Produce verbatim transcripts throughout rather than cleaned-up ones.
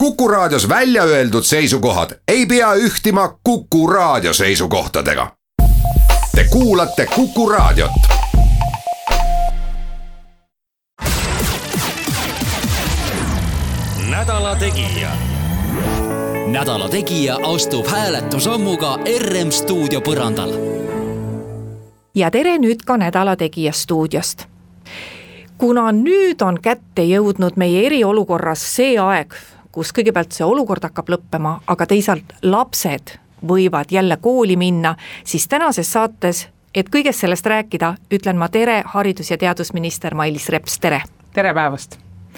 Kuku Raadios välja öeldud seisukohad ei pea ühtima Kuku Raadio seisukohtadega. Te kuulate Kuku Raadiot. Nädala Tegija. Nädala Tegija astub hääletusammuga R M stuudio põrandal. Ja tere nüüd ka Nädala Tegija stuudiost. Kuna nüüd on kätte jõudnud meie eriolukorras see aeg, kus kõigepealt see olukord hakkab lõppema, aga teisalt lapsed võivad jälle kooli minna, siis tänases saates, et kõigest sellest rääkida, ütlen ma tere haridus- ja teadusminister Mailis Reps, tere! Tere päevast!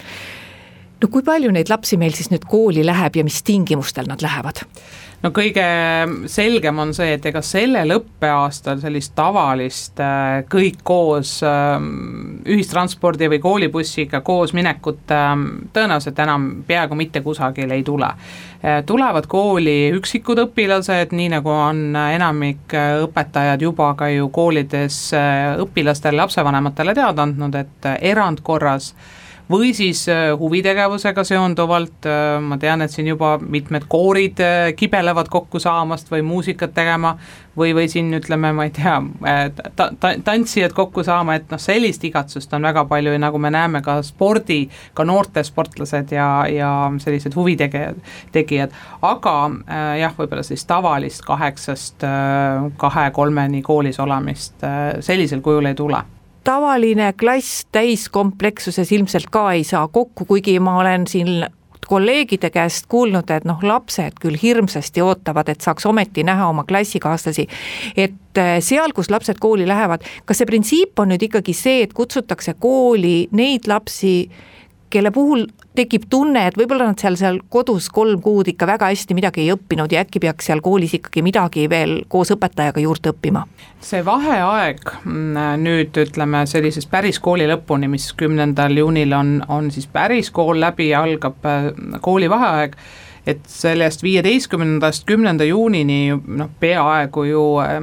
No kui palju neid lapsi meil siis nüüd kooli läheb ja mis tingimustel nad lähevad? No kõige selgem on see, et ega sellel õppeaastal sellist tavalist kõik koos ühistranspordi või koolibussiga koos minekut tõenäoliselt enam peaaegu mitte kusagil ei tule. Tulevad kooli üksikud õpilased, nii nagu on enamik õpetajad juba ka ju koolides õpilastele, lapsevanematele teada andnud, et erandkorras või siis huvitegevusega seonduvalt, ma tean, et siin juba mitmed koorid kibelevad kokku saamast või muusikat tegema või, või siin ütleme, ma ei tea, ta, ta, tantsijad kokku saama, et noh, sellist igatsust on väga palju ja nagu me näeme ka spordi, ka noorte sportlased ja, ja sellised huvitegijad, tegijad. Aga jah, võib-olla siis tavalist kaheksast kahe-kolmeni koolis olemist sellisel kujul ei tule. Tavaline klass täiskomplekssuses ilmselt ka ei saa kokku, kuigi ma olen siin kolleegide käest kuulnud, et noh, lapsed küll hirmsasti ootavad, et saaks ometi näha oma klassikaaslasi, et seal, kus lapsed kooli lähevad, kas see printsiip on nüüd ikkagi see, et kutsutakse kooli neid lapsi, kelle puhul tekib tunne, et võib-olla nad seal, seal kodus kolm kuud ikka väga hästi midagi ei õppinud ja äkki peaks seal koolis ikkagi midagi veel koos õpetajaga juurde õppima? See vaheaeg nüüd ütleme sellises päris kooli lõpuni, mis kümnendal juunil on, on siis päris kool läbi ja algab kooli vaheaeg, et sellest viieteistkümnendast kümnenda juunini noh, peaaegu ju,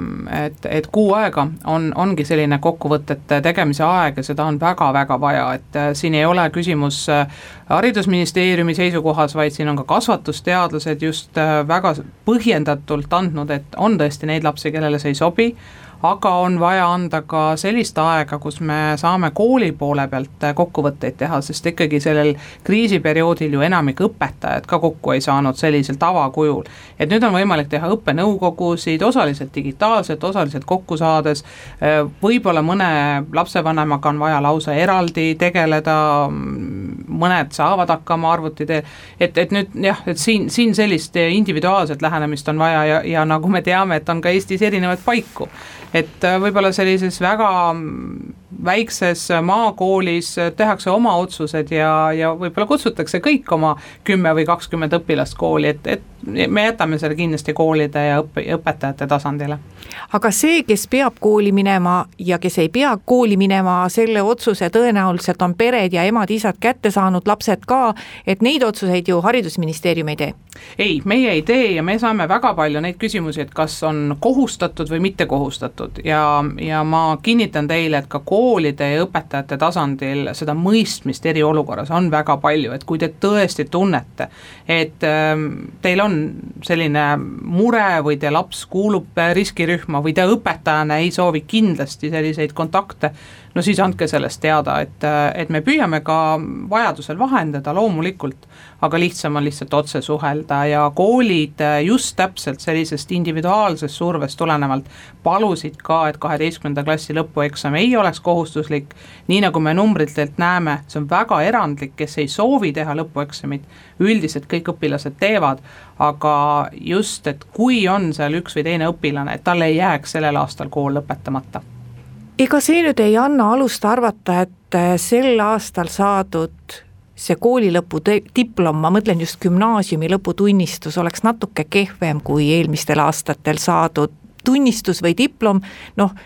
et, et kuu aega on, ongi selline kokkuvõtete tegemise aeg ja seda on väga-väga vaja, et siin ei ole küsimus haridusministeeriumi seisukohas, vaid siin on ka kasvatusteadlased just väga põhjendatult andnud, et on tõesti neid lapsi, kellele see ei sobi, aga on vaja anda ka sellist aega, kus me saame kooli poole pealt kokkuvõtteid teha, sest ikkagi sellel kriisiperioodil ju enamik õpetajad ka kokku ei saanud sellisel tavakujul. Et nüüd on võimalik teha õppenõukogusid, osaliselt digitaalselt, osaliselt kokku saades, võib-olla mõne lapsevanemaga on vaja lausa eraldi tegeleda, mõned saavad hakkama arvutid, et, et nüüd jah, et siin, siin sellist individuaalset lähenemist on vaja ja, ja nagu me teame, et on ka Eestis erinevaid paiku. Et võib-olla sellises väga väikses maakoolis tehakse oma otsused ja, ja võib-olla kutsutakse kõik oma kümme või kakskümmend õpilast kooli, et, et me jätame selle kindlasti koolide ja õp- õpetajate tasandile. Aga see, kes peab kooli minema ja kes ei pea kooli minema, selle otsuse tõenäoliselt on pered ja emad-isad kätte saanud, lapsed ka, et neid otsuseid ju haridusministeerium ei tee. Ei, meie ei tee ja me saame väga palju neid küsimusi, et kas on kohustatud või mitte kohustatud ja, ja ma kinnitan teile, et ka koolide ja õpetajate tasandil seda mõistmist eriolukorras on väga palju, et kui te tõesti tunnete, et teil on selline mure või te laps kuulub riskirühma või te õpetajana ei soovi kindlasti selliseid kontakte, no siis andke sellest teada, et, et me püüame ka vajadusel vahendada loomulikult, aga lihtsam on lihtsalt otse suhelda ja koolid just täpselt sellisest individuaalsest survest tulenevalt palusid ka, et kaheteistkümnenda klassi lõpueksam ei oleks kohustuslik, nii nagu me numbritelt näeme, see on väga erandlik, kes ei soovi teha lõpueksamit, üldiselt kõik õpilased teevad, aga just, et kui on seal üks või teine õpilane, et talle ei jääks sellel aastal kool lõpetamata. Ega see nüüd ei anna alust arvata, et sel aastal saadud see kooli lõpu diplom, ma mõtlen just gümnaasiumi lõputunnistus, oleks natuke kehvem kui eelmistel aastatel saadud tunnistus või diplom, noh,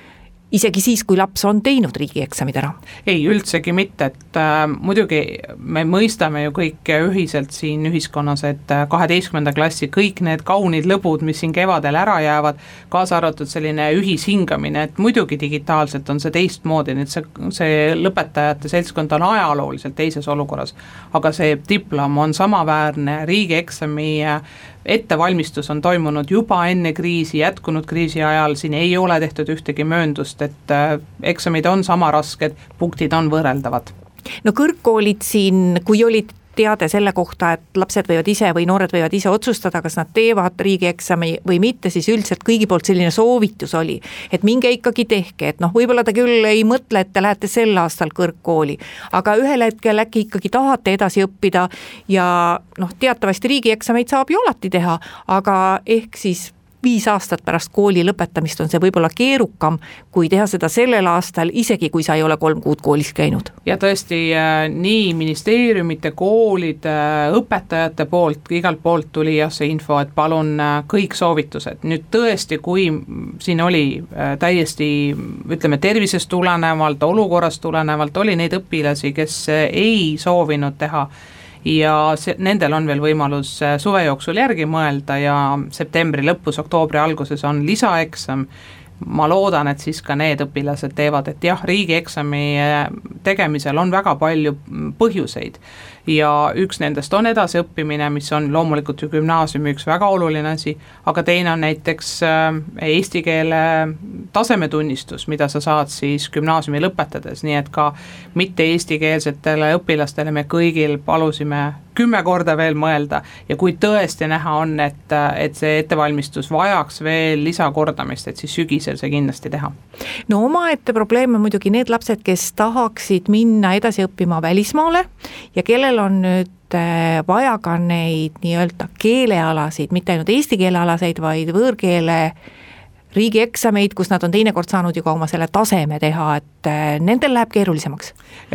isegi siis, kui laps on teinud riigieksamid ära? Ei, üldsegi mitte, et äh, muidugi me mõistame ju kõik ühiselt siin ühiskonnas, et kaheteistkümnenda klassi kõik need kaunid lõbud, mis siin kevadel ära jäävad, kaasa arvatud selline ühishingamine, et muidugi digitaalselt on see teistmoodi, nüüd see, see lõpetajate seltskond on ajalooliselt teises olukorras, aga see diplom on samaväärne, riigieksami ettevalmistus on toimunud juba enne kriisi, jätkunud kriisi ajal, siin ei ole tehtud ühtegi mööndust, et eksamid on sama rasked, punktid on võrreldavad. No kõrgkoolid siin, kui olid teade selle kohta, et lapsed võivad ise või noored võivad ise otsustada, kas nad teevad riigieksami või mitte, siis üldiselt kõigi poolt selline soovitus oli, et minge ikkagi tehke, et noh, võib-olla te küll ei mõtle, et te lähete sel aastal kõrgkooli, aga ühel hetkel äkki ikkagi tahate edasi õppida ja noh, teatavasti riigieksameid saab ju alati teha, aga ehk siis viis aastat pärast kooli lõpetamist on see võib-olla keerukam, kui teha seda sellel aastal, isegi kui sa ei ole kolm kuud koolis käinud. Ja tõesti äh, nii ministeeriumite, koolide, õpetajate poolt, igalt poolt tuli jah see info, et palun äh, kõik soovitused. Nüüd tõesti, kui siin oli äh, täiesti, ütleme, tervisest tulenevalt, olukorrast tulenevalt, oli neid õpilasi, kes äh, ei soovinud teha ja see, nendel on veel võimalus suve jooksul järgi mõelda ja septembri lõpus, oktoobri alguses on lisaeksam. Ma loodan, et siis ka need õpilased teevad, et jah, riigieksami tegemisel on väga palju põhjuseid ja üks nendest on edasiõppimine, mis on loomulikult ju gümnaasiumi üks väga oluline asi, aga teine on näiteks eesti keele tasemetunnistus, mida sa saad siis gümnaasiumi lõpetades, nii et ka mitte eestikeelsetele õpilastele me kõigil palusime kümme korda veel mõelda ja kui tõesti näha on, et, et see ettevalmistus vajaks veel lisakordamist, et siis sügisel see kindlasti teha. No omaette probleem on muidugi need lapsed, kes tahaksid minna edasi õppima välismaale ja kellel on nüüd vaja ka neid nii-öelda keelealasid, mitte ainult eesti keelealaseid, vaid võõrkeele riigieksameid, kus nad on teinekord saanud ju ka oma selle taseme teha, et nendel läheb keerulisemaks?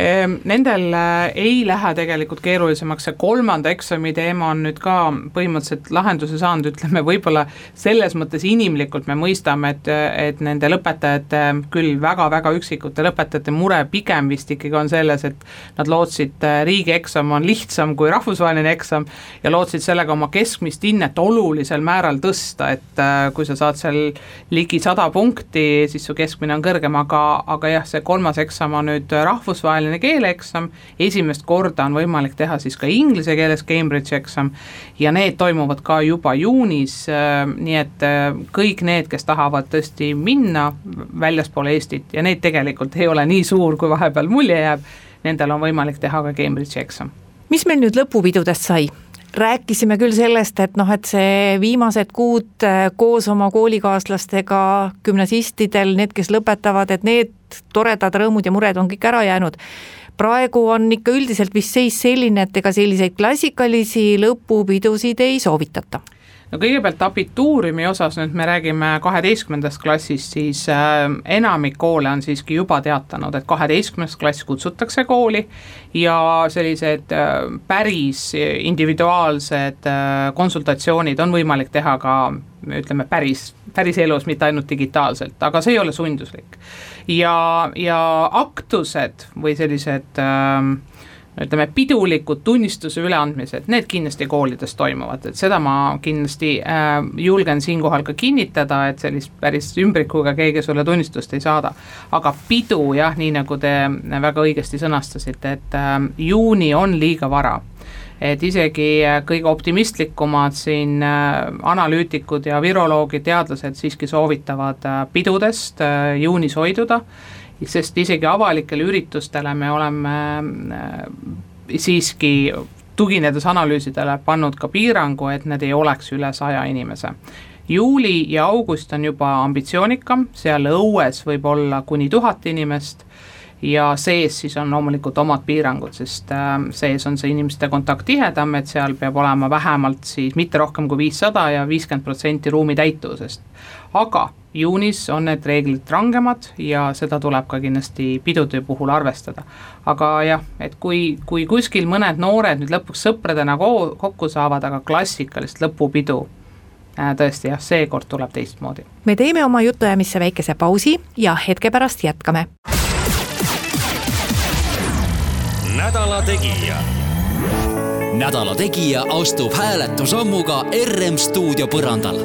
Nendel ei lähe tegelikult keerulisemaks, see kolmanda eksami teema on nüüd ka põhimõtteliselt lahenduse saanud, ütleme võib-olla selles mõttes inimlikult me mõistame, et, et nende lõpetajate, küll väga-väga üksikute lõpetajate mure pigem vist ikkagi on selles, et nad lootsid riigieksam on lihtsam kui rahvusvaheline eksam ja lootsid sellega oma keskmist hinnet olulisel määral tõsta, et kui sa saad seal ligi sada punkti, siis su keskmine on kõrgem, aga, aga jah, see kolmas eksam on nüüd rahvusvaheline keeleeksam, esimest korda on võimalik teha siis ka inglise keeles Cambridge eksam ja need toimuvad ka juba juunis, nii et kõik need, kes tahavad tõesti minna väljaspool Eestit ja neid tegelikult ei ole nii suur, kui vahepeal mulje jääb, nendel on võimalik teha ka Cambridge'i eksam. Mis meil nüüd lõpupidudest sai? Rääkisime küll sellest, et noh, et see viimased kuud koos oma koolikaaslastega, gümnasistidel, need, kes lõpetavad, et need toredad rõõmud ja mured on kõik ära jäänud. Praegu on ikka üldiselt vist seis selline, et ega selliseid klassikalisi lõpupidusid ei soovitata. No kõigepealt abituuriumi osas, nüüd me räägime kaheteistkümnendast klassist, siis äh, enamik koole on siiski juba teatanud, et kaheteistkümnes klass kutsutakse kooli ja sellised äh, päris individuaalsed äh, konsultatsioonid on võimalik teha ka, ütleme, päris, päris elus, mitte ainult digitaalselt, aga see ei ole sunduslik. Ja, ja aktused või sellised äh, ütleme, pidulikud tunnistuse üleandmised, need kindlasti koolides toimuvad, et seda ma kindlasti äh, julgen siinkohal ka kinnitada, et sellist päris ümbrikuga keegi sulle tunnistust ei saada. Aga pidu, jah, nii nagu te väga õigesti sõnastasite, et äh, juuni on liiga vara. Et isegi kõige optimistlikumad siin äh, analüütikud ja viroloogid, teadlased siiski soovitavad äh, pidudest äh, juunis hoiduda, sest isegi avalikele üritustele me oleme siiski tuginedes analüüsidele pannud ka piirangu, et need ei oleks üle saja inimese. Juuli ja august on juba ambitsioonikam, seal õues võib olla kuni tuhat inimest ja sees siis on loomulikult omad piirangud, sest sees on see inimeste kontakt tihedam, et seal peab olema vähemalt siis mitte rohkem kui viissada ja viiskümmend protsenti ruumi täituvusest. Aga juunis on need reeglid rangemad ja seda tuleb ka kindlasti pidude puhul arvestada. Aga jah, et kui, kui kuskil mõned noored nüüd lõpuks sõpradena kokku saavad, aga klassikalist lõpupidu tõesti jah, seekord tuleb teistmoodi. Me teeme oma jutuajamisse väikese pausi ja hetke pärast jätkame. Nädala Tegija. Nädala Tegija astub hääletusammuga R M stuudio põrandal.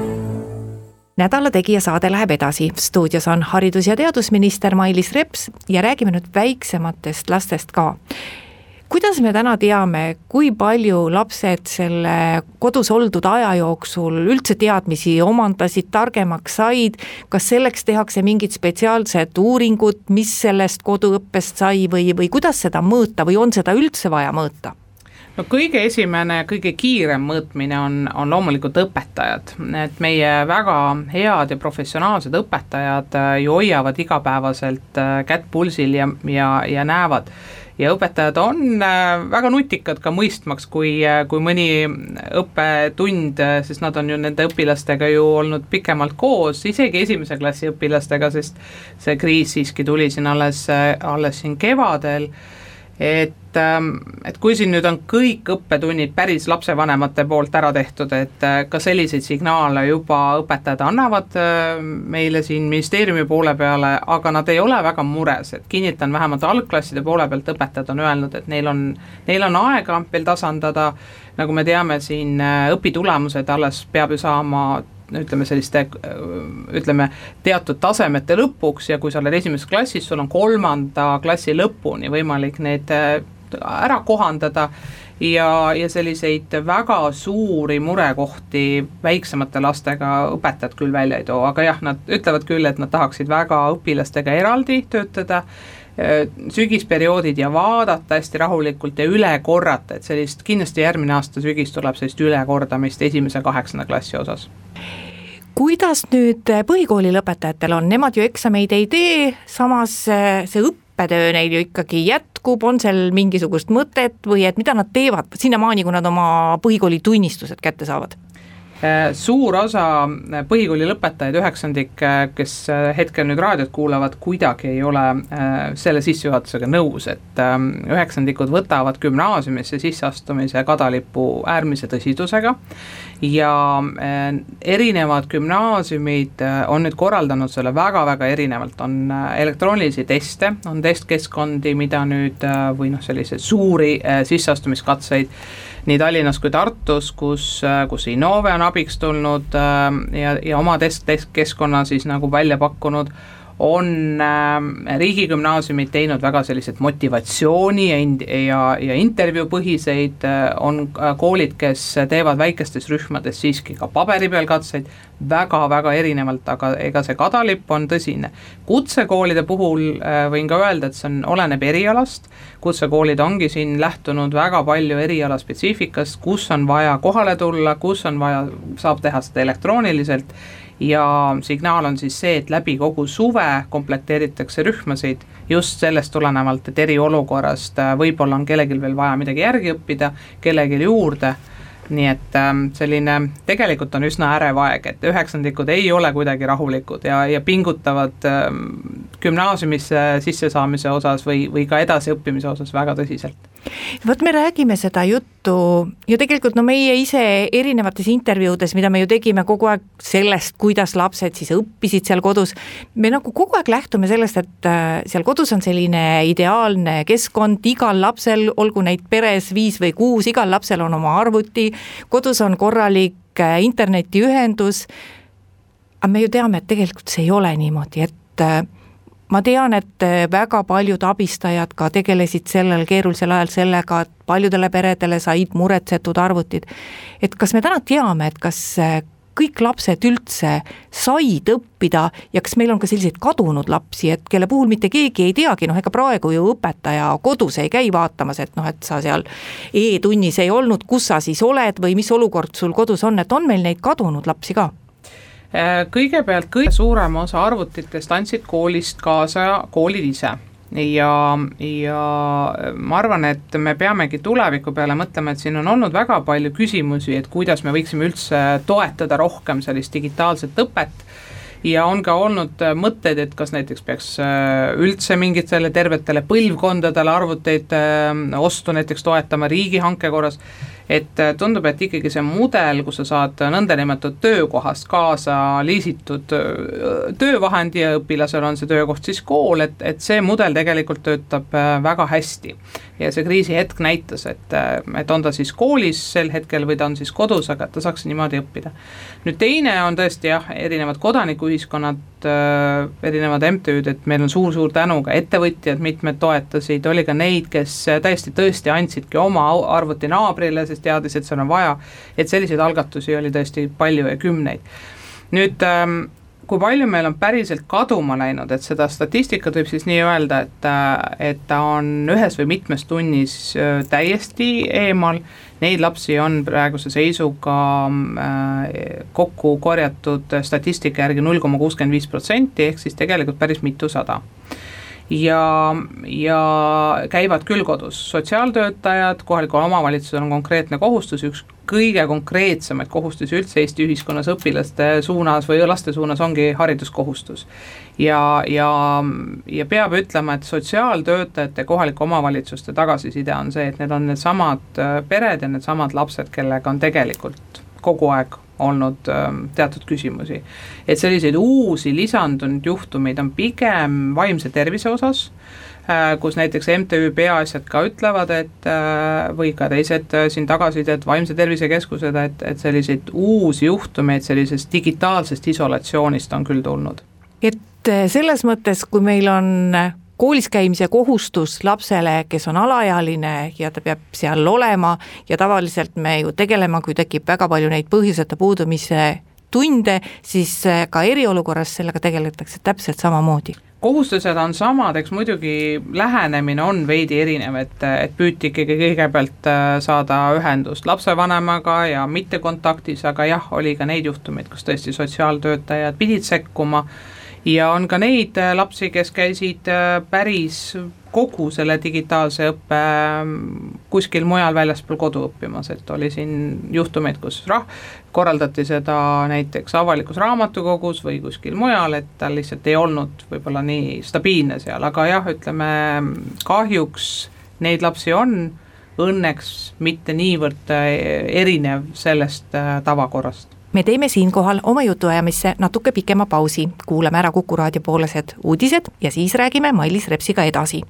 Nädala Tegija saade läheb edasi. Stuudios on haridus- ja teadusminister Mailis Reps ja räägime nüüd väiksematest lastest ka. Kuidas me täna teame, kui palju lapsed selle kodus oldud aja jooksul üldse teadmisi omandasid, targemaks said, kas selleks tehakse mingid spetsiaalsed uuringud, mis sellest koduõppest sai või, või kuidas seda mõõta või on seda üldse vaja mõõta? No kõige esimene ja kõige kiirem mõõtmine on, on loomulikult õpetajad, et meie väga head ja professionaalsed õpetajad ju hoiavad igapäevaselt kätt pulsil ja, ja, ja näevad. Ja õpetajad on väga nutikad ka mõistmaks, kui, kui mõni õppetund, sest nad on ju nende õpilastega ju olnud pikemalt koos, isegi esimese klassi õpilastega, sest see kriis siiski tuli siin alles, alles siin kevadel. Et, et kui siin nüüd on kõik õppetunnid päris lapsevanemate poolt ära tehtud, et ka selliseid signaale juba õpetajad annavad meile siin ministeeriumi poole peale, aga nad ei ole väga mures, et kinnitan vähemalt algklasside poole pealt õpetajad on öelnud, et neil on, neil on aega veel tasandada, nagu me teame siin õpitulemused alles peab ju saama ütleme selliste, ütleme teatud tasemete lõpuks ja kui sa oled esimeses klassis, sul on kolmanda klassi lõpuni võimalik need ära kohandada ja, ja selliseid väga suuri murekohti väiksemate lastega õpetajad küll välja ei too, aga jah, nad ütlevad küll, et nad tahaksid väga õpilastega eraldi töötada, sügisperioodid ja vaadata hästi rahulikult ja üle korrata, et sellist kindlasti järgmine aasta sügis tuleb sellist ülekordamist esimese kaheksanda klassi osas. Kuidas nüüd põhikooli lõpetajatel on, nemad ju eksameid ei tee, samas see õppetöö neil ju ikkagi jätkub, on seal mingisugust mõtet või et mida nad teevad sinnamaani, kui nad oma põhikooli tunnistused kätte saavad? Suur osa põhikooli lõpetajaid, üheksandik, kes hetkel nüüd raadiot kuulavad, kuidagi ei ole selle sissejuhatusega nõus, et üheksandikud võtavad gümnaasiumisse sisseastumise kadalipu äärmise tõsidusega ja erinevad gümnaasiumid on nüüd korraldanud selle väga-väga erinevalt, on elektroonilisi teste, on testkeskkondi, mida nüüd või noh, selliseid suuri sisseastumiskatseid nii Tallinnas kui Tartus, kus, kus Innove on abiks tulnud ja, ja oma test, test keskkonna siis nagu välja pakkunud, on riigigümnaasiumid teinud väga sellised motivatsiooni ja, ja, ja intervjuu põhiseid, on koolid, kes teevad väikestes rühmades siiski ka paberi peal katseid, väga-väga erinevalt, aga ega see kadalipp on tõsine. Kutsekoolide puhul võin ka öelda, et see on, oleneb erialast, kutsekoolid ongi siin lähtunud väga palju eriala spetsiifikast, kus on vaja kohale tulla, kus on vaja, saab teha seda elektrooniliselt ja signaal on siis see, et läbi kogu suve komplekteeritakse rühmasid just sellest tulenevalt, et eriolukorrast võib-olla on kellelgi veel vaja midagi järgi õppida, kellelgi juurde, nii et selline tegelikult on üsna ärev aeg, et üheksandikud ei ole kuidagi rahulikud ja, ja pingutavad gümnaasiumisse sissesaamise osas või, või ka edasiõppimise osas väga tõsiselt. Võt me räägime seda juttu ja tegelikult no meie ise erinevates intervjuudes, mida me ju tegime kogu aeg sellest, kuidas lapsed siis õppisid seal kodus, me nagu kogu aeg lähtume sellest, et seal kodus on selline ideaalne keskkond, igal lapsel, olgu neid peres viis või kuus, igal lapsel on oma arvuti, kodus on korralik internetiühendus, aga me ju teame, et tegelikult see ei ole niimoodi, et ma tean, et väga paljud abistajad ka tegelesid sellel keerulisel ajal sellega, et paljudele peredele said muretsetud arvutid. Et kas me täna teame, et kas kõik lapsed üldse said õppida ja kas meil on ka selliseid kadunud lapsi, et kelle puhul mitte keegi ei teagi, noh ega praegu ju õpetaja kodus ei käi vaatamas, et noh, et sa seal e-tunnis ei olnud, kus sa siis oled või mis olukord sul kodus on, et on meil neid kadunud lapsi ka? Kõigepealt kõige suurem osa arvutitest andsid koolist kaasa koolid ise ja, ja ma arvan, et me peamegi tuleviku peale mõtlema, et siin on olnud väga palju küsimusi, et kuidas me võiksime üldse toetada rohkem sellist digitaalset õpet ja on ka olnud mõtted, et kas näiteks peaks üldse mingit selle tervetele põlvkondadele arvuteid ostu näiteks toetama riigihanke korras et tundub, et ikkagi see mudel, kus sa saad nõndanimetatud töökohast kaasa liisitud töövahendi ja õpilasel on see töökoht siis kool, et, et see mudel tegelikult töötab väga hästi. Ja see kriisi hetk näitas, et, et on ta siis koolis sel hetkel või ta on siis kodus, aga ta saaks niimoodi õppida. Nüüd teine on tõesti jah, erinevad kodanikuühiskonnad, erinevad M T Ü'd, et meil on suur-suur tänu ka ettevõtjad, mitmed toetasid, oli ka neid, kes täiesti tõesti andsidki oma arvuti naabrile, sest teadis, et see on vaja, et selliseid algatusi oli tõesti palju ja kümneid. Nüüd, kui palju meil on päriselt kaduma läinud, et seda statistikat võib siis nii öelda, et, et ta on ühes või mitmes tunnis täiesti eemal, neid lapsi on praeguse seisuga kokku korjatud statistika järgi null koma kuuskümmend viis protsenti, ehk siis tegelikult päris mitusada. Ja, ja käivad küll kodus. Sotsiaaltöötajad, kohalikul omavalitsusel on konkreetne kohustus, üks kõige konkreetsemaid kohustusi üldse Eesti ühiskonnas õpilaste suunas või laste suunas ongi hariduskohustus. Ja, ja, ja peab ütlema, et sotsiaaltöötajate kohalike omavalitsuste tagasiside on see, et need on need samad pered ja need samad lapsed, kellega on tegelikult kogu aeg olnud teatud küsimusi. Et selliseid uusi lisandunud juhtumeid on pigem vaimse tervise osas, kus näiteks M T Ü peaasjad ka ütlevad, et või ka teised siin tagasid, et vaimse tervise keskused, et, et selliseid uusi juhtumeid sellisest digitaalsest isolatsioonist on küll tulnud. Et selles mõttes, kui meil on koolis käimise kohustus lapsele, kes on alaealine ja ta peab seal olema ja tavaliselt me ju tegelema, kui tekib väga palju neid põhjuseta puudumise tunde, siis ka eriolukorras sellega tegeletakse täpselt samamoodi. Kohustused on samad, eks muidugi lähenemine on veidi erinev, et, et püüti ikkagi kõigepealt saada ühendust lapsevanemaga ja mitte kontaktis, aga jah, oli ka neid juhtumeid, kus tõesti sotsiaaltöötajad pidid sekkuma ja on ka neid lapsi, kes käisid päris kogu selle digitaalse õppe kuskil mujal väljaspool kodu õppimas, et oli siin juhtumeid, kus rah, korraldati seda näiteks avalikus raamatukogus või kuskil mujal, et tal lihtsalt ei olnud võib-olla nii stabiilne seal, aga jah, ütleme kahjuks neid lapsi on, õnneks mitte niivõrd erinev sellest tavakorrast. Me teeme siinkohal oma jutuajamisse natuke pikema pausi, kuulame ära Kuku raadio poolesed uudised ja siis räägime Mailis Repsiga edasi.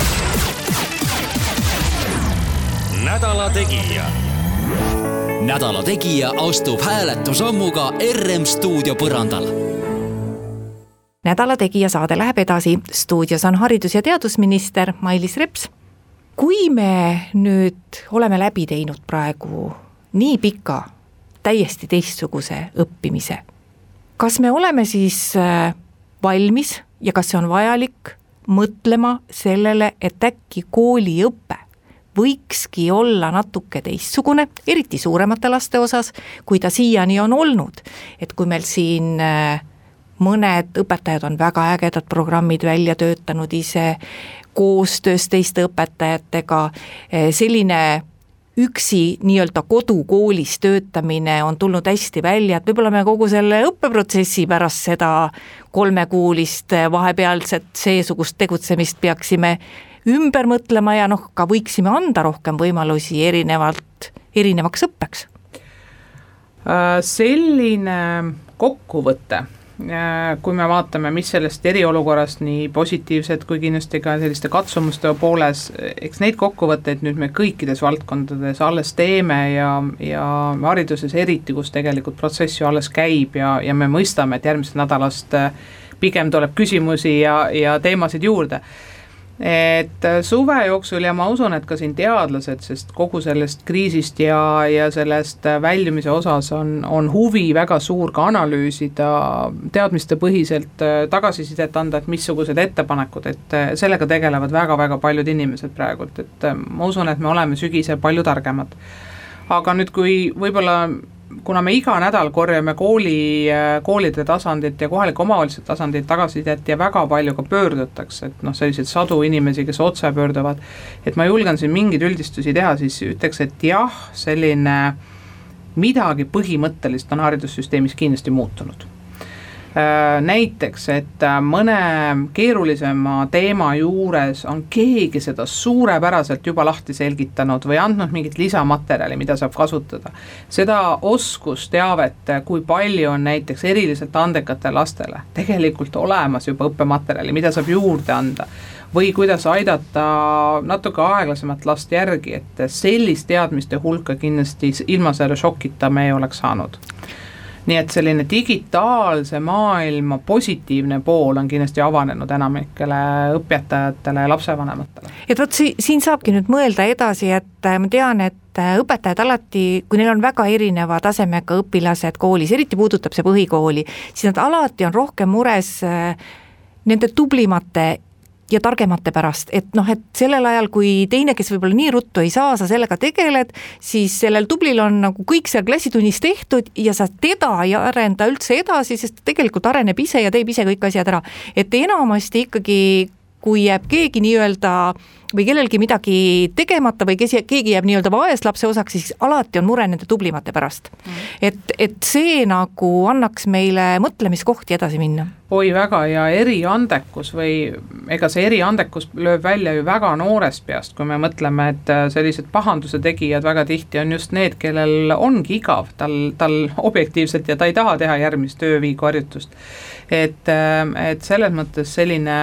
Nädala tegija. Nädala tegija astub hääletusammuga R M stuudio põrandal. Nädala tegija saade läheb edasi. Stuudios on haridus- ja teadusminister Mailis Reps. Kui me nüüd oleme läbi teinud praegu nii pika täiesti teistsuguse õppimise. Kas me oleme siis valmis ja kas see on vajalik mõtlema sellele, et äkki kooliõpe võikski olla natuke teistsugune, eriti suuremate laste osas, kui ta siiani on olnud. Et kui meil siin mõned õpetajad on väga ägedad programmid välja töötanud ise koostöös teiste õpetajatega, selline üksi nii-öelda kodukoolis töötamine on tulnud hästi välja, et võib-olla me kogu selle õppeprotsessi pärast seda kolmekuulist vahepealset seesugust tegutsemist peaksime ümber mõtlema ja noh, ka võiksime anda rohkem võimalusi erinevalt, erinevaks õppeks. Selline kokkuvõte, kui me vaatame, mis sellest eriolukorrast nii positiivset kui kindlasti ka selliste katsumuste pooles, eks neid kokkuvõtteid nüüd me kõikides valdkondades alles teeme ja, ja hariduses eriti, kus tegelikult protsess ju alles käib ja, ja me mõistame, et järgmisest nädalast pigem tuleb küsimusi ja, ja teemasid juurde. Et suve jooksul ja ma usun, et ka siin teadlased, sest kogu sellest kriisist ja, ja sellest väljumise osas on, on huvi väga suur ka analüüsida, teadmiste põhiselt tagasisidet anda, et missugused ettepanekud, et sellega tegelevad väga-väga paljud inimesed praegu, et ma usun, et me oleme sügisel palju targemad. Aga nüüd, kui võib-olla kuna me iga nädal korjame kooli, koolide tasandit ja kohalike omavalitsuste tasandit tagasisidet ja väga palju ka pöördutakse, et noh, sellised sadu inimesi, kes otse pöörduvad, et ma julgen siin mingeid üldistusi teha, siis ütleks, et jah, selline midagi põhimõttelist on haridussüsteemis kindlasti muutunud. näiteks, et mõne keerulisema teema juures on keegi seda suurepäraselt juba lahti selgitanud või andnud mingit lisamaterjali, mida saab kasutada. Seda oskusteavet, kui palju on näiteks eriliselt andekate lastele tegelikult olemas juba õppematerjali, mida saab juurde anda või kuidas aidata natuke aeglasemat last järgi, et sellist teadmiste hulka kindlasti ilma selle šokita me ei oleks saanud. Nii et selline digitaalse maailma positiivne pool on kindlasti avanenud enamikele õpetajatele ja lapsevanematele. Et võt siin saabki nüüd mõelda edasi, et ma tean, et õpetajad alati, kui neil on väga erineva tasemega õpilased koolis, eriti puudutab see põhikooli, siis nad alati on rohkem mures nende tublimate ja targemate pärast, et noh, et sellel ajal, kui teine, kes võib-olla nii ruttu ei saa, sa sellega tegeled, siis sellel tublil on nagu kõik seal klassitunnis tehtud ja sa teda ei arenda üldse edasi, sest tegelikult areneb ise ja teeb ise kõik asjad ära. Et enamasti ikkagi, kui jääb keegi nii-öelda või kellelgi midagi tegemata või kes, keegi jääb nii-öelda vaeslapse osaks, siis alati on mure nende tublimate pärast. Mm. Et, et see nagu annaks meile mõtlemiskohti edasi minna. Oi väga, ja eriandekus või ega see eriandekus lööb välja ju väga noorest peast, kui me mõtleme, et sellised pahanduse tegijad väga tihti on just need, kellel ongi igav, tal, tal objektiivselt ja ta ei taha teha järgmist tööviigu harjutust. Et, et selles mõttes selline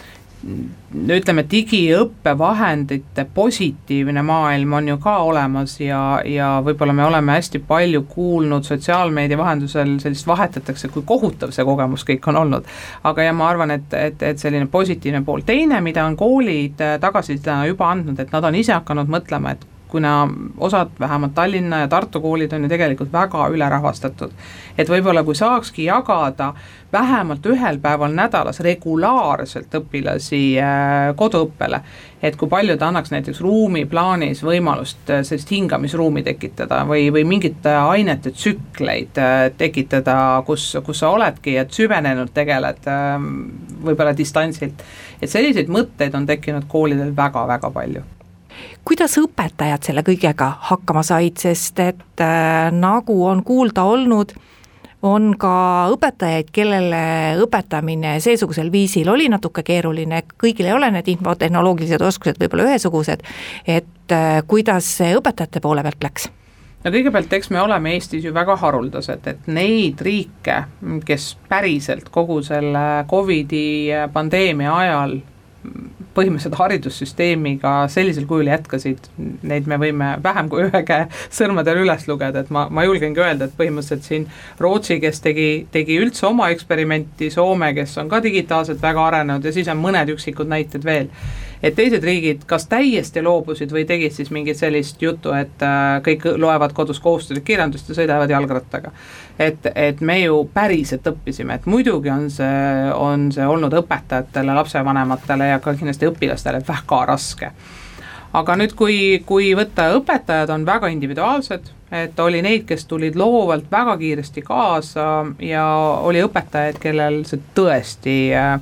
ütleme, digiõppevahendite positiivne maailm on ju ka olemas ja, ja võib-olla me oleme hästi palju kuulnud sotsiaalmeedia vahendusel sellist vahetatakse, kui kohutav see kogemus kõik on olnud. Aga ja ma arvan, et, et, et selline positiivne pool. Teine, mida on koolid tagasisida juba andnud, et nad on ise hakanud mõtlema, et kuna osad vähemalt Tallinna ja Tartu koolid on ju tegelikult väga ülerahvastatud, et võib-olla kui saakski jagada vähemalt ühel päeval nädalas regulaarselt õpilasi koduõppele, et kui palju ta annaks näiteks ruumi plaanis võimalust sellist hingamisruumi tekitada või, või mingite ainete tsükleid tekitada, kus, kus sa oledki, et süvenenud tegeled võib-olla distantsilt. Et selliseid mõtteid on tekkinud koolidel väga-väga palju. Kuidas õpetajad selle kõigega hakkama said, sest et äh, nagu on kuulda olnud, on ka õpetajaid, kellele õpetamine seesugusel viisil oli natuke keeruline, kõigil ei ole need infotehnoloogilised oskused võib-olla ühesugused, et äh, kuidas see õpetajate poole pealt läks? No kõigepealt, eks me oleme Eestis ju väga haruldased, et neid riike, kes päriselt kogu selle Covidi pandeemia ajal põhimõtteliselt haridussüsteemiga sellisel kujul jätkasid, neid me võime vähem kui ühe käe sõrmadel üles lugeda, et ma, ma julgengi öelda, et põhimõtteliselt siin Rootsi, kes tegi, tegi üldse oma eksperimenti, Soome, kes on ka digitaalselt väga arenenud ja siis on mõned üksikud näited veel. Et teised riigid kas täiesti loobusid või tegid siis mingit sellist juttu, et kõik loevad kodus kohustuslik kirjandust ja sõidavad jalgrattaga. Et, et me ju päriselt õppisime, et muidugi on see, on see olnud õpetajatele, lapsevanematele ja ka kindlasti õpilastele väga raske. Aga nüüd, kui, kui võtta õpetajad on väga individuaalsed, et oli neid, kes tulid loovalt väga kiiresti kaasa ja oli õpetajaid, kellel see tõesti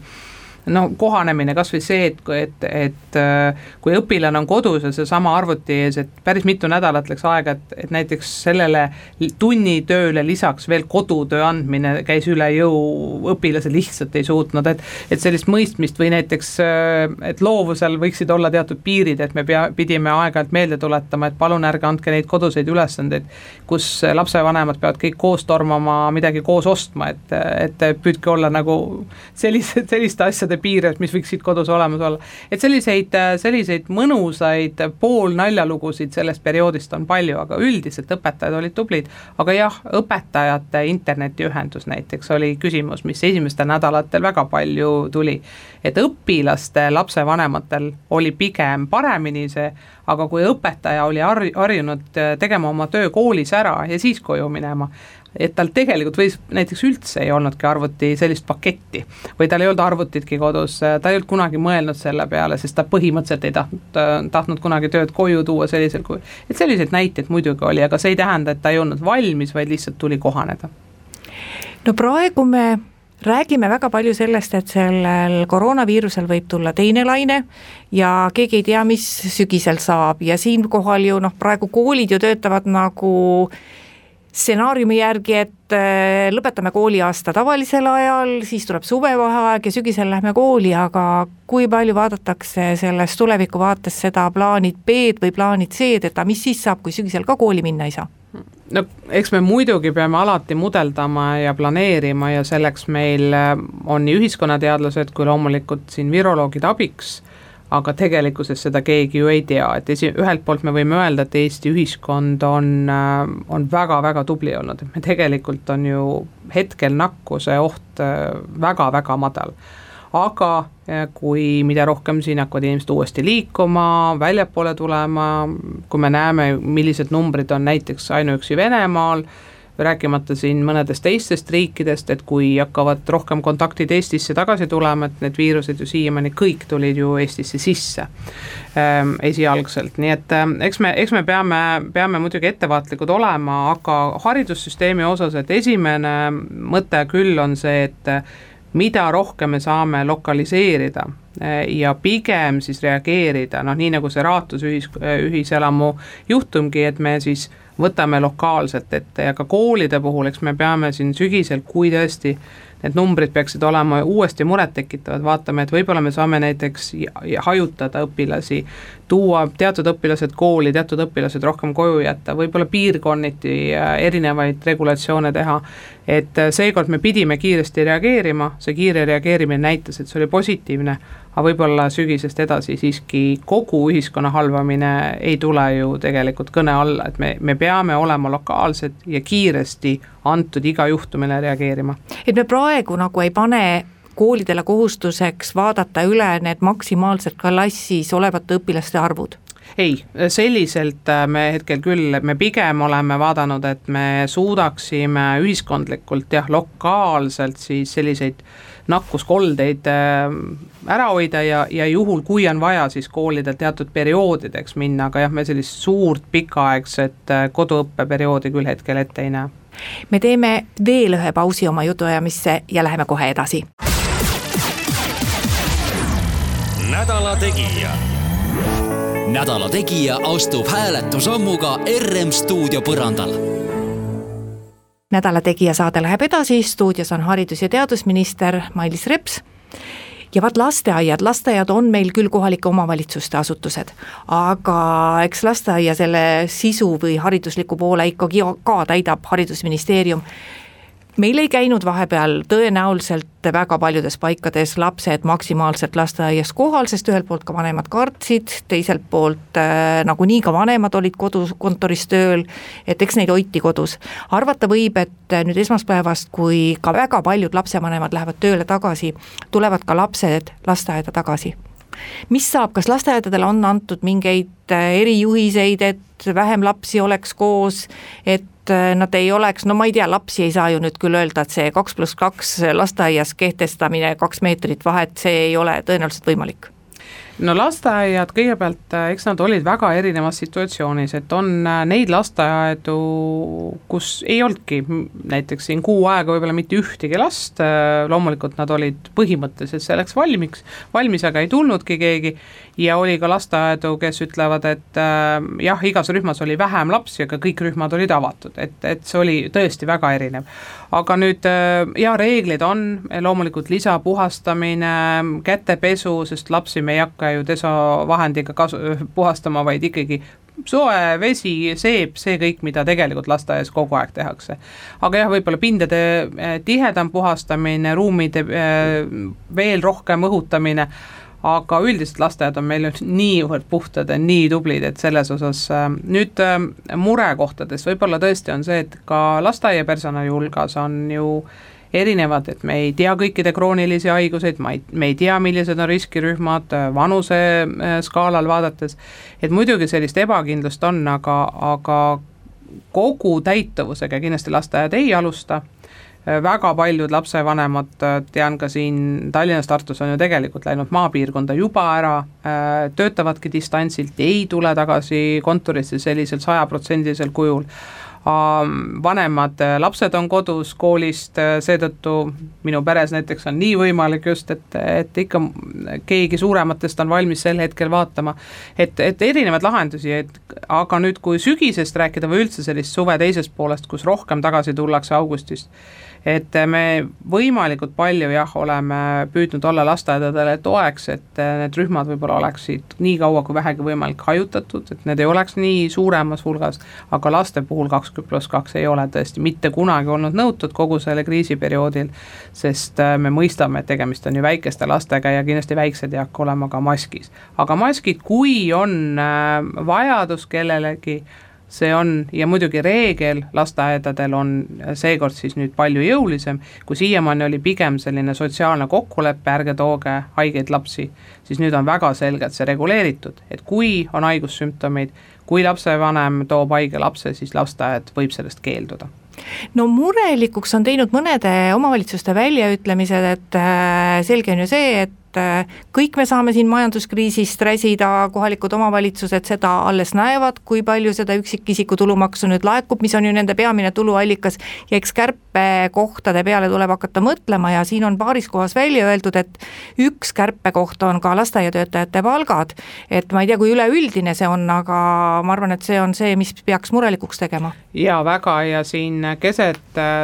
no kohanemine, kas või see, et, et, et kui õpilane on kodus ja see sama arvuti ees, et päris mitu nädalat läks aega, et, et näiteks sellele tunnitööle lisaks veel kodutöö andmine käis üle jõu, õpilase lihtsalt ei suutnud, et, et sellist mõistmist või näiteks, et loovusel võiksid olla teatud piirid, et me pea, pidime aeg-ajalt meelde tuletama, et palun ärge andke neid koduseid ülesandeid, kus lapsevanemad peavad kõik koos tormama, midagi koos ostma, et, et püüdke olla nagu sellise, selliste asjade piires, mis võiksid kodus olemas olla. Et selliseid, selliseid mõnusaid pool naljalugusid sellest perioodist on palju, aga üldiselt õpetajad olid tublid. Aga jah, õpetajate internetiühendus näiteks oli küsimus, mis esimestel nädalatel väga palju tuli. Et õpilaste lapsevanematel oli pigem paremini see, aga kui õpetaja oli harjunud tegema oma töö koolis ära ja siis koju minema, et tal tegelikult võis näiteks üldse ei olnudki arvuti sellist paketti või tal ei olnud arvutitki kodus, ta ei olnud kunagi mõelnud selle peale, sest ta põhimõtteliselt ei tahtnud, tahtnud kunagi tööd koju tuua sellisel kujul. Et selliseid näiteid muidugi oli, aga see ei tähenda, et ta ei olnud valmis, vaid lihtsalt tuli kohaneda. No praegu me räägime väga palju sellest, et sellel koroonaviirusel võib tulla teine laine ja keegi ei tea, mis sügisel saab ja siin kohal ju noh, praegu koolid ju töötavad nagu stsenaariumi järgi, et lõpetame kooliaasta tavalisel ajal, siis tuleb suvevaheaeg ja sügisel lähme kooli, aga kui palju vaadatakse selles tuleviku vaates seda plaanid B-d või plaanid C-d, et mis siis saab, kui sügisel ka kooli minna ei saa? No eks me muidugi peame alati mudeldama ja planeerima ja selleks meil on nii ühiskonnateadlased kui loomulikult siin viroloogid abiks, aga tegelikkuses seda keegi ju ei tea, et esi, ühelt poolt me võime öelda, et Eesti ühiskond on, on väga-väga tubli olnud, et me tegelikult on ju hetkel nakkuse oht väga-väga madal. Aga kui mida rohkem siin hakkavad inimesed uuesti liikuma, väljapoole tulema, kui me näeme, millised numbrid on näiteks ainuüksi Venemaal, rääkimata siin mõnedest teistest riikidest, et kui hakkavad rohkem kontaktid Eestisse tagasi tulema, et need viirused ju siiamaani kõik tulid ju Eestisse sisse ähm, esialgselt, nii et äh, eks me, eks me peame, peame muidugi ettevaatlikud olema, aga haridussüsteemi osas, et esimene mõte küll on see, et mida rohkem me saame lokaliseerida ja pigem siis reageerida, noh nii nagu see Raatus ühis, ühiselamu juhtumgi, et me siis võtame lokaalselt ette ja ka koolide puhul, eks me peame siin sügisel, kui tõesti need numbrid peaksid olema uuesti muret tekitavad, vaatame, et võib-olla me saame näiteks hajutada õpilasi, tuua teatud õpilased kooli, teatud õpilased rohkem koju jätta, võib-olla piirkonniti erinevaid regulatsioone teha, et seekord me pidime kiiresti reageerima, see kiire reageerimine näitas, et see oli positiivne, aga võib-olla sügisest edasi siiski kogu ühiskonna halvamine ei tule ju tegelikult kõne alla, et me, me peame olema lokaalsed ja kiiresti antud iga juhtumile reageerima. Et me praegu nagu ei pane koolidele kohustuseks vaadata üle need maksimaalselt klassis olevate õpilaste arvud? Ei, selliselt me hetkel küll, me pigem oleme vaadanud, et me suudaksime ühiskondlikult jah, lokaalselt siis selliseid nakkuskoldeid ära hoida ja, ja juhul, kui on vaja, siis koolidel teatud perioodideks minna, aga jah, me sellist suurt pikaaegset koduõppeperioodi küll hetkel ette ei näe. Me teeme veel ühe pausi oma jutuajamisse ja läheme kohe edasi. Nädala tegija. Nädala tegija astub hääletusammuga R M stuudio põrandal. Nädala tegija saade läheb edasi, stuudios on haridus- ja teadusminister Mailis Reps ja vaat lasteaiad, lasteaiad on meil küll kohalike omavalitsuste asutused, aga eks lasteaia selle sisu või haridusliku poole ikkagi ka täidab haridusministeerium. Meil ei käinud vahepeal tõenäoliselt väga paljudes paikades lapsed maksimaalselt lasteaias kohal, sest ühelt poolt ka vanemad kartsid, teiselt poolt äh, nagu nii ka vanemad olid kodus kontoris tööl, et eks neid hoiti kodus. Arvata võib, et nüüd esmaspäevast, kui ka väga paljud lapsevanemad lähevad tööle tagasi, tulevad ka lapsed lasteaeda tagasi. Mis saab, kas lasteaedadele on antud mingeid erijuhiseid, et vähem lapsi oleks koos, et nad ei oleks, no ma ei tea, lapsi ei saa ju nüüd küll öelda, et see kaks pluss kaks lasteaias kehtestamine kaks meetrit vahet, see ei ole tõenäoliselt võimalik. No lasteaiad kõigepealt, eks nad olid väga erinevas situatsioonis, et on neid lasteaedu, kus ei oldki näiteks siin kuu aega võib-olla mitte ühtegi last, loomulikult nad olid põhimõtteliselt selleks valmiks, valmis, aga ei tulnudki keegi ja oli ka lasteaedu, kes ütlevad, et äh, jah, igas rühmas oli vähem lapsi, aga kõik rühmad olid avatud, et, et see oli tõesti väga erinev. Aga nüüd äh, ja reeglid on loomulikult lisapuhastamine, kätepesu, sest lapsi me ei hakka ju desovahendiga kasu, puhastama, vaid ikkagi soe, vesi, seep, see kõik, mida tegelikult lasteaias kogu aeg tehakse. Aga jah, võib-olla pindade tihedam puhastamine, ruumide veel rohkem õhutamine, aga üldiselt lasteaiad on meil niivõrd puhtad ja nii tublid, et selles osas nüüd murekohtades võib-olla tõesti on see, et ka lasteaia personali hulgas on ju erinevad, et me ei tea kõikide kroonilisi haiguseid, me ei tea, millised on riskirühmad vanuse skaalal vaadates, et muidugi sellist ebakindlust on, aga, aga kogu täituvusega kindlasti lasteaiad ei alusta. Väga paljud lapsevanemad, tean ka siin Tallinnas, Tartus on ju tegelikult läinud maapiirkonda juba ära, töötavadki distantsilt, ei tule tagasi kontorisse sellisel sajaprotsendisel kujul. vanemad lapsed on kodus koolist, seetõttu minu peres näiteks on nii võimalik just, et, et ikka keegi suurematest on valmis sel hetkel vaatama, et, et erinevad lahendusi, et aga nüüd kui sügisest rääkida või üldse sellist suve teisest poolest, kus rohkem tagasi tullakse augustist, et me võimalikult palju jah, oleme püüdnud olla lasteaedadele toeks, et need rühmad võib-olla oleksid nii kaua kui vähegi võimalik hajutatud, et need ei oleks nii suuremas hulgas, aga laste puhul kakskümmend pluss kaks ei ole tõesti mitte kunagi olnud nõutud kogu selle kriisiperioodil, sest me mõistame, et tegemist on ju väikeste lastega ja kindlasti väiksed ei hakka olema ka maskis. Aga maskid, kui on vajadus kellelegi, see on ja muidugi reegel lasteaedadel on seekord siis nüüd palju jõulisem, kui siiamaani oli pigem selline sotsiaalne kokkuleppe, ärge tooge haigeid lapsi, siis nüüd on väga selgelt see reguleeritud, et kui on haigussümptomid, kui lapsevanem toob haige lapse, siis lasteaed võib sellest keelduda. No murelikuks on teinud mõnede omavalitsuste väljaütlemised, et selge on ju see, et kõik me saame siin majanduskriisist räsida, kohalikud omavalitsused seda alles näevad, kui palju seda üksikisiku tulumaksu nüüd laekub, mis on ju nende peamine tuluallikas ja eks kärpekohtade peale tuleb hakata mõtlema ja siin on paaris kohas välja öeldud, et üks kärpekoht on ka lasteaiatöötajate palgad, et ma ei tea, kui üleüldine see on, aga ma arvan, et see on see, mis peaks murelikuks tegema. Ja väga ja siin keset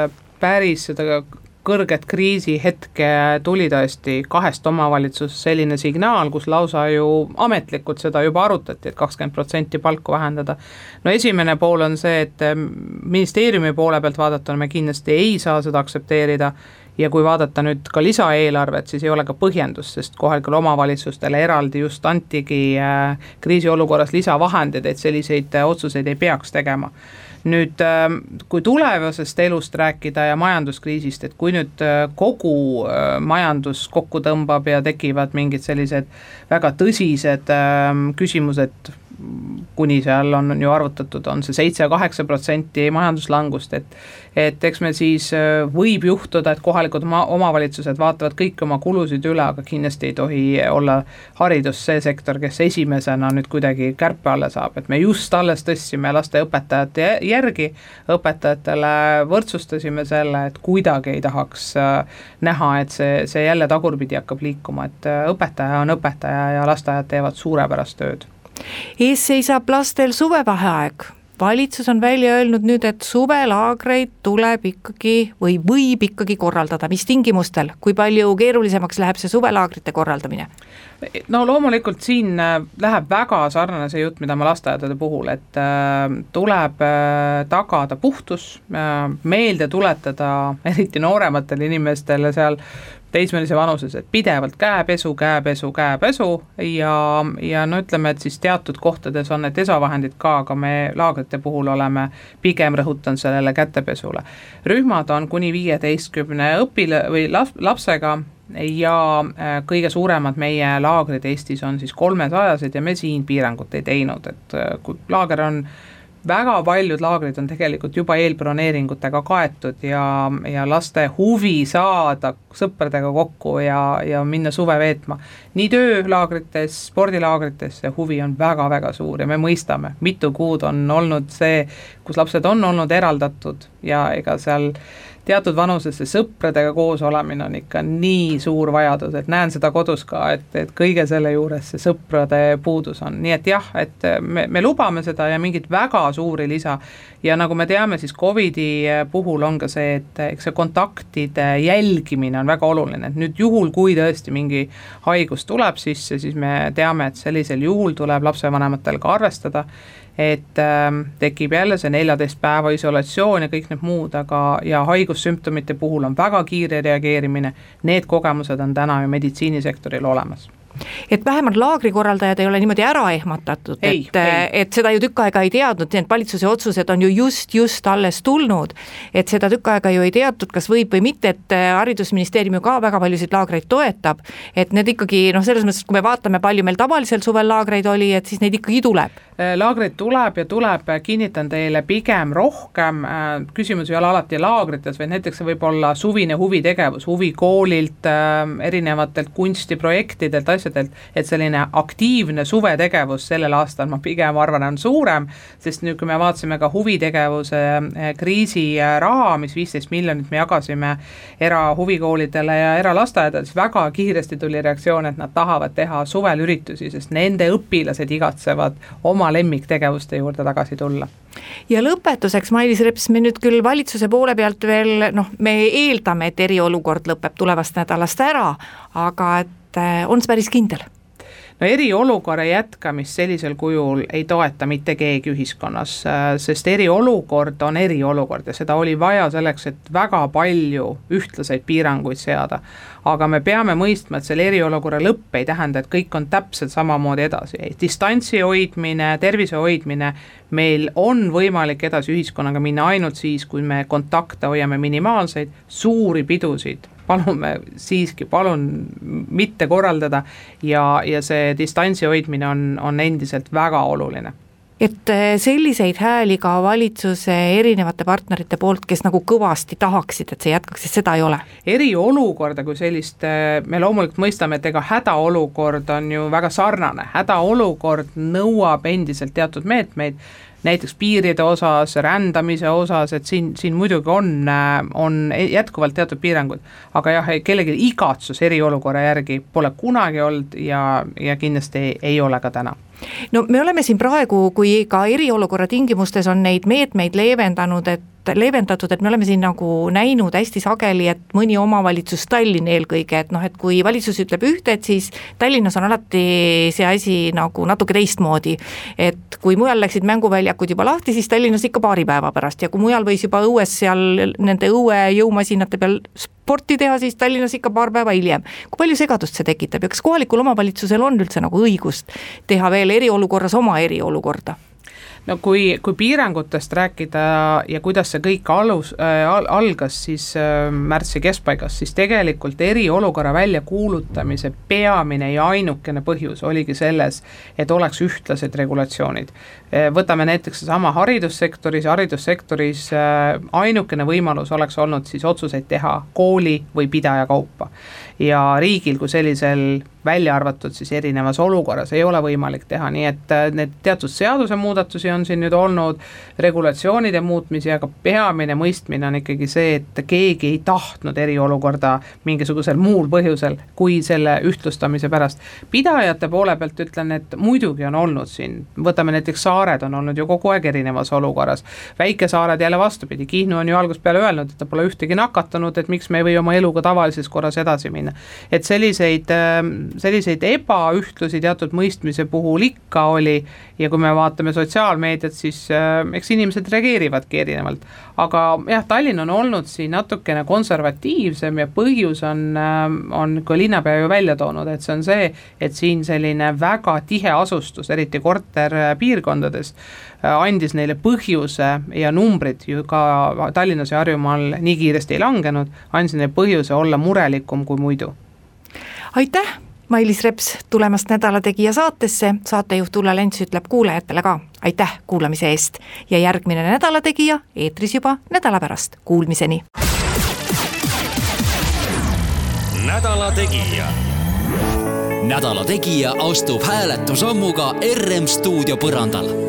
päris seda kõrget kriisihetke tuli tõesti kahest omavalitsus selline signaal, kus lausa ju ametlikult seda juba arutati, et kakskümmend protsenti palku vähendada. No esimene pool on see, et ministeeriumi poole pealt vaadatuna me kindlasti ei saa seda aksepteerida ja kui vaadata nüüd ka lisaeelarvet, siis ei ole ka põhjendus, sest kohalikele omavalitsustele eraldi just antigi kriisiolukorras lisavahendid, et selliseid otsuseid ei peaks tegema. Nüüd, kui tulevasest elust rääkida ja majanduskriisist, et kui nüüd kogu majandus kokku tõmbab ja tekivad mingid sellised väga tõsised küsimused, kuni seal on ju arvutatud, on see seitse kaheksa protsenti majanduslangust, et, et eks me siis võib juhtuda, et kohalikud omavalitsused vaatavad kõik oma kulusid üle, aga kindlasti ei tohi olla haridus see sektor, kes esimesena nüüd kuidagi kärpe alla saab, et me just alles tõstsime laste õpetajate järgi, õpetajatele võrdsustasime selle, et kuidagi ei tahaks näha, et see, see jälle tagurpidi hakkab liikuma, et õpetaja on õpetaja ja lasteajad teevad suurepärast tööd. Ees seisab lastel suvevaheaeg. Valitsus on välja öelnud nüüd, et suvelaagreid tuleb ikkagi või võib ikkagi korraldada. Mis tingimustel? Kui palju keerulisemaks läheb see suvelaagrite korraldamine? No loomulikult siin läheb väga sarnane see jutt, mida ma lasteaedade puhul, et tuleb tagada puhtus, meelde tuletada eriti noorematele inimestele seal teismelise vanuses, et pidevalt käepesu, käepesu, käepesu ja, ja no ütleme, et siis teatud kohtades on need desavahendid ka, aga me laagrite puhul oleme pigem rõhutan sellele kätepesule. Rühmad on kuni viieteistkümne õpile või lapsega ja kõige suuremad meie laagrid Eestis on siis kolmesajased ja me siin piirangut ei teinud, et kui laager on väga paljud laagrid on tegelikult juba eelbroneeringutega kaetud ja, ja laste huvi saada sõpradega kokku ja, ja minna suve veetma. Nii töölaagrites, spordilaagrites see huvi on väga-väga suur ja me mõistame, mitu kuud on olnud see, kus lapsed on olnud eraldatud ja ega seal teatud vanusesse sõpradega koos olemine on ikka nii suur vajadus, et näen seda kodus ka, et, et kõige selle juures see sõprade puudus on. Nii et jah, et me, me lubame seda ja mingit väga suuri lisa ja nagu me teame, siis Covidi puhul on ka see, et eks see kontaktide jälgimine on väga oluline, et nüüd juhul, kui tõesti mingi haigus tuleb sisse, siis me teame, et sellisel juhul tuleb lapsevanematel ka arvestada, et äh, tekib jälle see neljateist päeva isolatsioon ja kõik need muud, aga ja haigussümptomite puhul on väga kiire reageerimine, need kogemused on täna ju meditsiinisektoril olemas. Et vähemalt laagrikorraldajad ei ole niimoodi ära ehmatatud, ei, et, et seda ju tükk aega ei teadnud, need valitsuse otsused on ju just, just alles tulnud, et seda tükk aega ju ei teatud, kas võib või mitte, et haridusministeerium ju ka väga paljusid laagreid toetab, et need ikkagi, noh selles mõttes, kui me vaatame, palju meil tavalisel suvel laagreid oli, et siis neid ikkagi tuleb. Laagreid tuleb ja tuleb, kinnitan teile pigem rohkem, küsimus ei ole alati laagrites, vaid näiteks võib olla suvine huvitegevus, huvikoolilt, erinevatelt kunstiprojektidelt, asjadelt, et selline aktiivne suvetegevus sellel aastal ma pigem arvan on suurem, sest nüüd kui me vaatasime ka huvitegevuse kriisi raha, mis viisteist miljonit me jagasime erahuvikoolidele ja eralasteaedadele, siis väga kiiresti tuli reaktsioon, et nad tahavad teha suvel üritusi, sest nende õpilased igatsevad oma lemmiktegevuste juurde tagasi tulla. Ja lõpetuseks, Mailis Reps, me nüüd küll valitsuse poole pealt veel, noh, me eeldame, et eriolukord lõpeb tulevast nädalast ära, aga et on see päris kindel? No eriolukorra jätkamist sellisel kujul ei toeta mitte keegi ühiskonnas, sest eriolukord on eriolukord ja seda oli vaja selleks, et väga palju ühtlaseid piiranguid seada. Aga me peame mõistma, et selle eriolukorra lõpp ei tähenda, et kõik on täpselt samamoodi edasi. Distantsi hoidmine, tervise hoidmine, meil on võimalik edasi ühiskonnaga minna ainult siis, kui me kontakte hoiame minimaalseid, suuri pidusid. Palume siiski, palun mitte korraldada ja, ja see distantsi hoidmine on, on endiselt väga oluline. Et selliseid hääli ka valitsuse erinevate partnerite poolt, kes nagu kõvasti tahaksid, et see jätkaks, et seda ei ole? Eriolukorda kui sellist, me loomulikult mõistame, et ega hädaolukord on ju väga sarnane. Hädaolukord nõuab endiselt teatud meetmeid, näiteks piiride osas, rändamise osas, et siin, siin muidugi on, on jätkuvalt teatud piirangud, aga jah, kellegi igatsus eriolukorra järgi pole kunagi olnud ja, ja kindlasti ei, ei ole ka täna. No me oleme siin praegu, kui ka eriolukorra tingimustes on neid meetmeid leevendanud, et leevendatud, et me oleme siin nagu näinud hästi sageli, et mõni omavalitsus Tallinn eelkõige, et noh, et kui valitsus ütleb ühte, et siis Tallinnas on alati see asi nagu natuke teistmoodi, et kui mujal läksid mänguväljakud juba lahti, siis Tallinnas ikka paari päeva pärast ja kui mujal võis juba õues seal nende õue jõumasinate peal sporti teha, siis Tallinnas ikka paar päeva hiljem. Kui palju segadust see tekitab ja kas kohalikul omavalitsusel on üldse nagu õigust teha veel eriolukorras oma eriolukorda? No kui, kui piirangutest rääkida ja kuidas see kõik alus, äh, algas siis äh, märtsi keskpaigas, siis tegelikult eriolukorra välja kuulutamise peamine ja ainukene põhjus oligi selles, et oleks ühtlased regulatsioonid. Võtame näiteks sama haridussektoris, haridussektoris äh, ainukene võimalus oleks olnud siis otsuseid teha kooli või pidaja kaupa. Ja riigil kui sellisel välja arvatud siis erinevas olukorras ei ole võimalik teha, nii et need teatud seaduse muudatusi on siin nüüd olnud, regulatsioonide muutmisi, aga peamine mõistmine on ikkagi see, et keegi ei tahtnud eriolukorda mingisugusel muul põhjusel kui selle ühtlustamise pärast. Pidajate poole pealt ütlen, et muidugi on olnud siin, võtame näiteks saared on olnud ju kogu aeg erinevas olukorras, väikesaared jälle vastupidi, Kihnu on ju algusest peale öelnud, et ta pole ühtegi nakatunud, et miks me ei või oma eluga tavalises korras edasi minna. Et selliseid selliseid ebaühtlusi teatud mõistmise puhul ikka oli ja kui me vaatame sotsiaalmeediat, siis äh, eks inimesed reageerivadki erinevalt. Aga jah, Tallinn on olnud siin natukene konservatiivsem ja põhjus on, äh, on kui linnapea ju välja toonud, et see on see, et siin selline väga tihe asustus, eriti korterpiirkondades, äh, andis neile põhjuse ja numbrid ju ka Tallinnas ja Harjumaal nii kiiresti ei langenud, andis neile põhjuse olla murelikum kui muidu. Aitäh! Mailis Reps tulemast Nädala Tegija saatesse, saatejuht Ulla Lents ütleb kuulajatele ka aitäh kuulamise eest ja järgmine Nädala Tegija eetris juba nädala pärast. Kuulmiseni! Nädala Tegija. Nädala Tegija astub hääletusammuga R M stuudio põrandal.